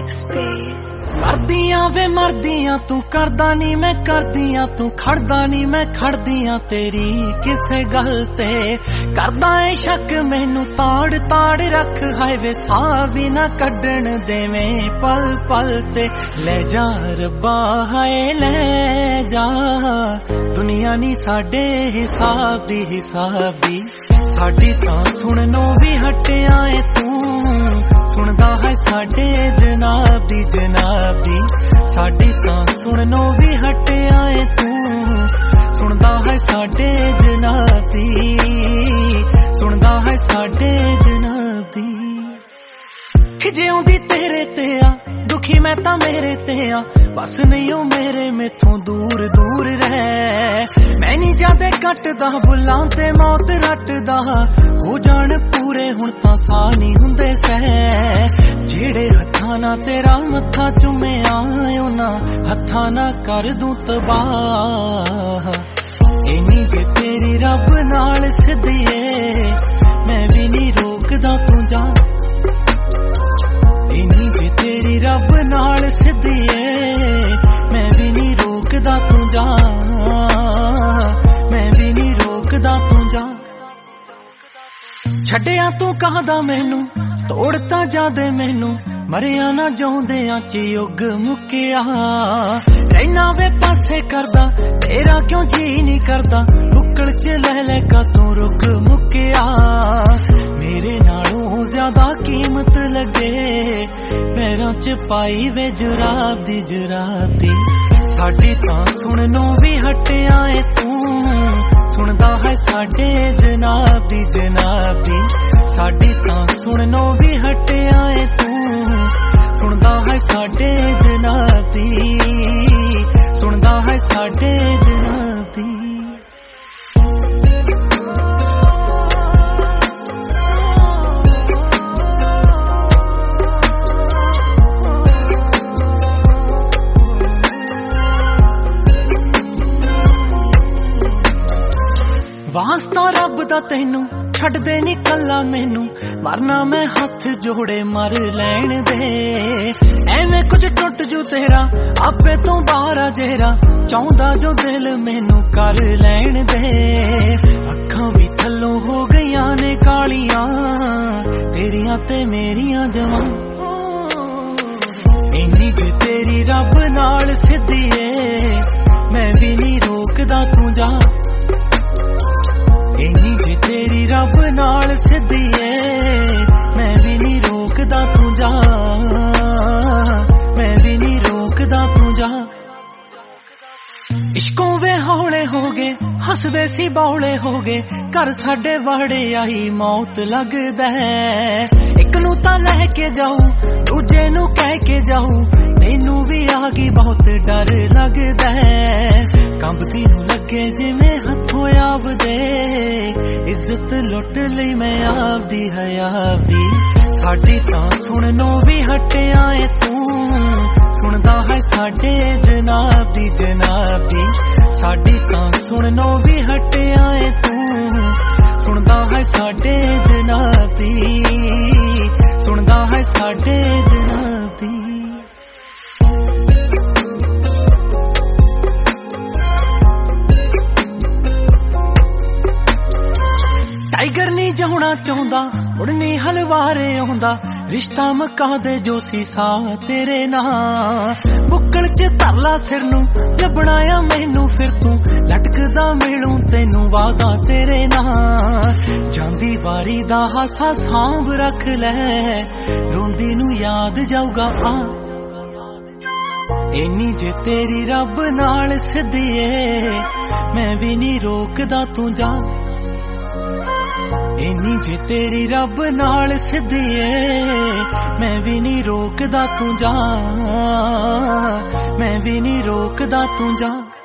करदियां वे मरदियां तू करदा नी मैं करदियां तू खड़दा नी मैं खड़दियां तेरी किसे गल ते करदा है शक मैनू ताड़ ताड़ रख हाय वे साह भी ना कड्डण देवें पल पल ते ले जा रब्बा हाय ले जा दुनिया नी साडे हिसाब दी साडी तां सुणनों भी हटिया है तू सुनदा है साडे जनाब दी साडी तां सुणनों भी हटिया है तू सुनदा है साडे जनाब दी सुनदा है साडे जनाब दी खिजिउंदी तेरे ते आ दुखी मैं तां मेरे ते आ बस नहीं ओ मेरे मेथों दूर दूर रह मैं नी जादे कटदा बुलां ते मौत रटदा हो जाण पूरे हुण तां साह नहीं हुंदे सह जेड़े हत्थां ना तेरा मत्था चुमे आयो ना हत्थां ना कर दूं तबाह इन्नी जे तेरी रब नाल सिद्धिए मैं भी नहीं रोकदा तू जा इन्नी जे तेरी रब नाल सिद्धिए मैं भी नहीं रोकदा तू जा मैं भी नहीं रोकदा तू जा छड्डिया तू कहदा मैनू तोड़ता जादे मैनू मरिया ना जाउंदियां च युग मुक्किया रहना वे पासे करदा तेरा क्यों जी नहीं करदा बुक्कल च ले का तू रुक मुक्किया मेरे नालों ज्यादा कीमत लगे पैरां च पाई वे जुराब दी साडी तां सुणनों भी हटिया है तू सुनदा है साडे जनाब दी साडी तां सुणनों भी हटिया है तू सुनदा है साडे जनाब दी सुनदा है साडे जनाब दी वास्ता रब दा तैनू छड़ दे नी कल्ला मैनू मरना मैं हथ जोड़े मर लैण दे एवें कुछ टुट जू तेरा आपे तू बाहर आ जेरा चाहुंदा जो दिल मैनू कर लैण दे अखां भी थल्लों हो गईयां ने कालियां तेरियां ते मेरियां जवां इन्नी जे तेरी रब नाल सिद्धिए मैं भी नहीं रोकदा तू जा इन्नी जे तेरी रब नाल सिद्धिए मैं भी नहीं रोकदा तू जा मैं भी नहीं रोकदा तू जा इश्कों वे हौले हो गए हसदे सी बौले हो गए घर साडे वाड़े आई मौत लगदा है एक नू तां लैके जाऊं दूजे नू कह के जाऊं तैनू भी आ गई बहुत डर लगदा है कंबदी नू लगे जिवें हथों आवदे इज्जत लुट लई मैं आपदी हयाबदी साडी तां सुणनों भी हटिया है तू सुनदा है साडे जनाब दी साडी तां सुणनों भी हटिया है तू सुनदा है साडे जनाब दी सुनदा है साडे जनाब दी टाइगर नहीं जाना चाहता उड़नी हलवारे आउंदा रिश्ता मका दे जो सी सा तेरे ना बुक्कल च तरला सिर नू लबणाया मैनू फिर तू लटकदा मिलूं तैनू वादा तेरे ना जांदी वारी दा हासा सांभ रख ले रोंदी नू याद जाऊगा आ इन्नी जे तेरी रब नाल सिद्धिए मैं भी नहीं रोकदा तू जा इन्नी जे तेरी रब नाल सिद्धिए मैं भी नहीं रोकदा तू जा मैं भी नहीं रोकदा तू जा।